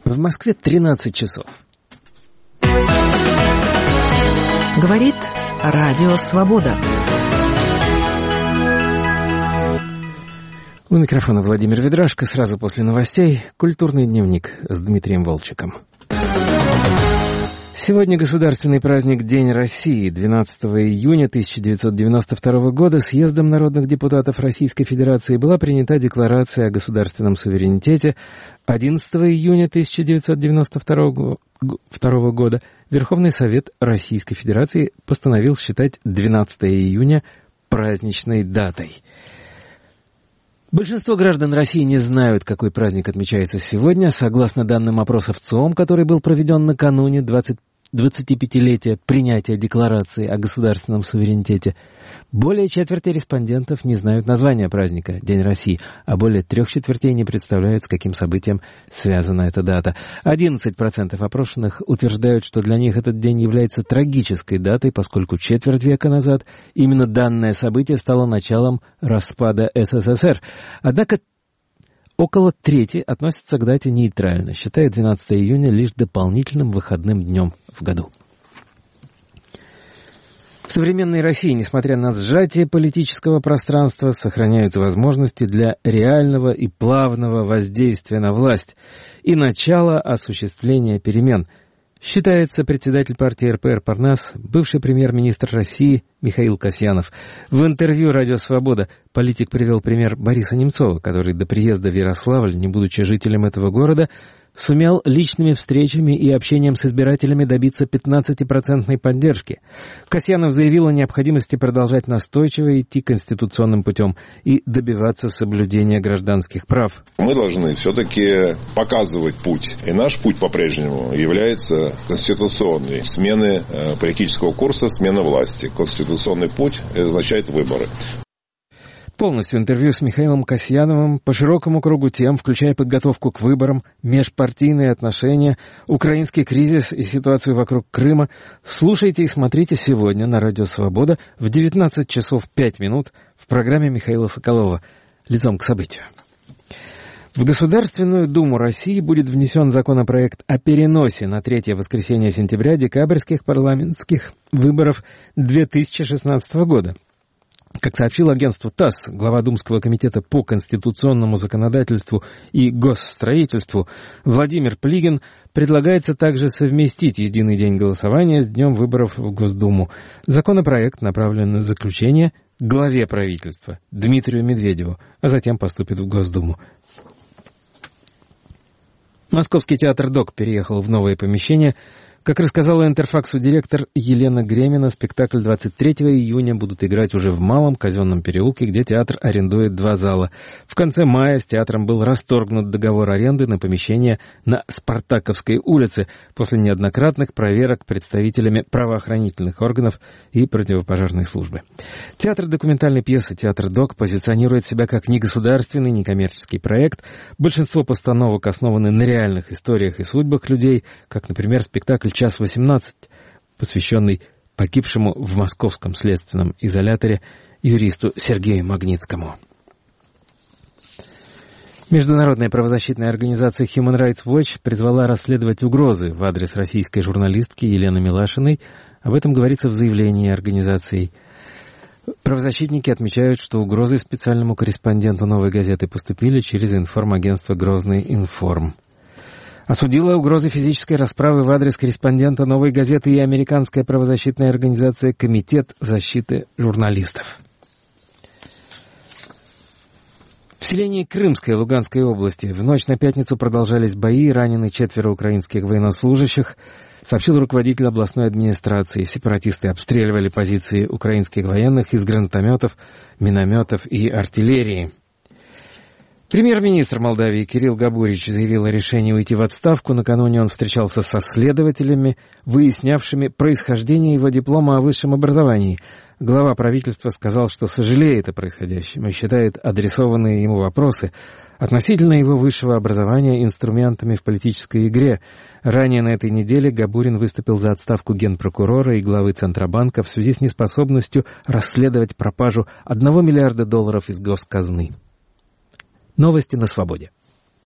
В Москве 13 часов. Говорит Радио Свобода. У микрофона Владимир Ведрашко. Сразу после новостей «Культурный дневник» с Дмитрием Волчеком. Сегодня государственный праздник День России. 12 июня 1992 года съездом народных депутатов Российской Федерации была принята Декларация о государственном суверенитете. 11 июня 1992 года Верховный Совет Российской Федерации постановил считать 12 июня праздничной датой. Большинство граждан России не знают, какой праздник отмечается сегодня. Согласно данным опроса ВЦИОМ, который был проведен накануне 25-летия принятия Декларации о государственном суверенитете, более четверти респондентов не знают названия праздника День России, а более 3/4 не представляют, с каким событием связана эта дата. 11% опрошенных утверждают, что для них этот день является трагической датой, поскольку четверть века назад именно данное событие стало началом распада СССР. Однако около трети относятся к дате нейтрально, считая 12 июня лишь дополнительным выходным днем в году. В современной России, несмотря на сжатие политического пространства, сохраняются возможности для реального и плавного воздействия на власть и начала осуществления перемен, считается председатель партии РПР «Парнас», бывший премьер-министр России Михаил Касьянов. В интервью «Радио Свобода» политик привел пример Бориса Немцова, который до приезда в Ярославль, не будучи жителем этого города, сумел личными встречами и общением с избирателями добиться 15% поддержки. Касьянов заявил о необходимости продолжать настойчиво идти конституционным путем и добиваться соблюдения гражданских прав. Мы должны все-таки показывать путь. И наш путь по-прежнему является конституционный. Смены политического курса, смена власти. Конституционный путь означает выборы. Полностью интервью с Михаилом Касьяновым по широкому кругу тем, включая подготовку к выборам, межпартийные отношения, украинский кризис и ситуацию вокруг Крыма, слушайте и смотрите сегодня на Радио Свобода в 19 часов 5 минут в программе Михаила Соколова «Лицом к событию». В Государственную Думу России будет внесен законопроект о переносе на 3 воскресенье сентября декабрьских парламентских выборов 2016 года. Как сообщил агентству ТАСС, глава Думского комитета по конституционному законодательству и госстроительству Владимир Плигин, предлагается также совместить единый день голосования с днем выборов в Госдуму. Законопроект направлен на заключение главе правительства Дмитрию Медведеву, а затем поступит в Госдуму. Московский театр ДОК переехал в новое помещение. Как рассказала Интерфаксу директор Елена Гремина, спектакль 23 июня будут играть уже в Малом казенном переулке, где театр арендует 2 зала. В конце мая с театром был расторгнут договор аренды на помещение на Спартаковской улице после неоднократных проверок представителями правоохранительных органов и противопожарной службы. Театр документальной пьесы «Театр ДОК» позиционирует себя как негосударственный, некоммерческий проект. Большинство постановок основаны на реальных историях и судьбах людей, как, например, спектакль «Час 18», посвященный погибшему в московском следственном изоляторе юристу Сергею Магнитскому. Международная правозащитная организация Human Rights Watch призвала расследовать угрозы в адрес российской журналистки Елены Милашиной. Об этом говорится в заявлении организации. Правозащитники отмечают, что угрозы специальному корреспонденту «Новой газеты» поступили через информагентство «Грозный Информ». Осудила угрозы физической расправы в адрес корреспондента «Новой газеты» и американская правозащитная организация «Комитет защиты журналистов». В селении Крымской Луганской области в ночь на пятницу продолжались бои, ранены 4 украинских военнослужащих, сообщил руководитель областной администрации. Сепаратисты обстреливали позиции украинских военных из гранатометов, минометов и артиллерии. Премьер-министр Молдавии Кирилл Габурич заявил о решении уйти в отставку. Накануне он встречался со следователями, выяснявшими происхождение его диплома о высшем образовании. Глава правительства сказал, что сожалеет о происходящем и считает адресованные ему вопросы относительно его высшего образования инструментами в политической игре. Ранее на этой неделе Габурин выступил за отставку генпрокурора и главы Центробанка в связи с неспособностью расследовать пропажу $1 миллиарда из госказны. Новости на свободе.